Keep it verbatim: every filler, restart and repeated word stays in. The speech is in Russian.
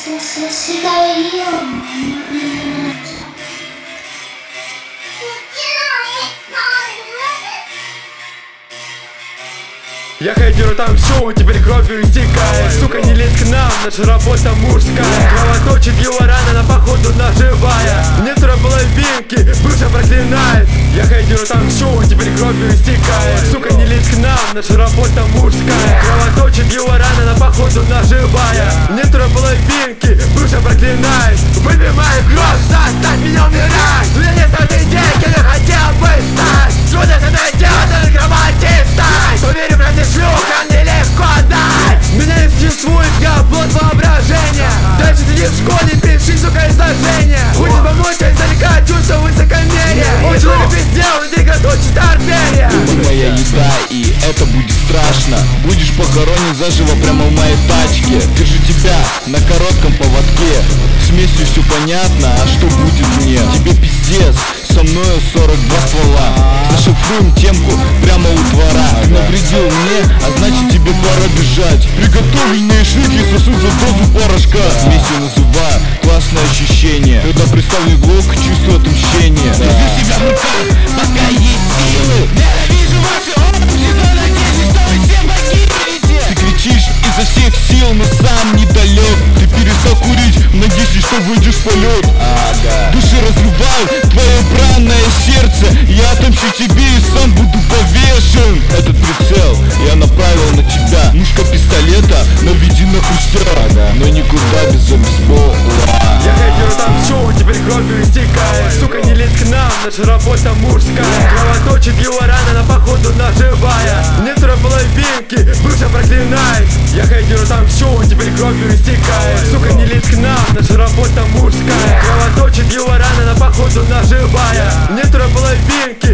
Я хейтеру отомщу, теперь кровью истекает. Сука, не лезь к нам, наша работа мужская. Кровоточит его рана, на походу наживая. Нет половинки, бывшая проклинает. Я хейтеру отомщу, теперь кровью истекает. Сука, не лезь к нам, наша работа мужская. Кровоточит его рана, на походу наживая. Нет половинки, бывшая проклинает. Выбивай кровь, заставь меня умирать. У меня нет своей деньги, я хотел бы стать. Чудо со мной делать, на кровати стать. Уверен, в разе шлюха нелегко дать. Меня не существует, я плод воображения. Дальше сиди в школе, пиши, сука, изложение. Будет помочь, я издалека чувство высокомерия. Очень много пиздел, и ты кровоточит артерия. Ты моя еда, и это будет страшно. Будешь похоронен заживо прямо в моей тачке. Держи тебя на коротком поводке. С местью все понятно, а что будет мне? Тебе пиздец, со мною сорок два ствола. Зашифруем темку прямо у двора. Ты навредил мне, а значит тебе пора бежать. Приготовленные шлюхи сосут за дозу порошка. Местью называю классное ощущение. Когда приставлю глок, чувствую отмщение. Держи себя в руках, пока есть силы. Ненавижу ваши общества, надеюсь, что вы все погибнете. Ты кричишь изо всех сил, но сам недалек. Ты перестал курить в надежде, что выйдешь в полет. Ага. Души разрывают твое бранное сердце. Я отомщу тебе и сам буду повешен. Этот прицел я направил на тебя. Мушка пистолета наведена хрустя. Ага. Но никуда без обезбола. Я хейтеру отомщу, теперь кровью истекает. Сука, не лезь к нам, наша работа мужская. Кровоточит его рана, на походу наживая. Нет половинки, бывшая проклинает. Я хейтеру отомщу, теперь кровью истекает. Сука, не лезь к нам, наша работа мужская. Кровоточит его рана, на походу наживая. Нет половинки,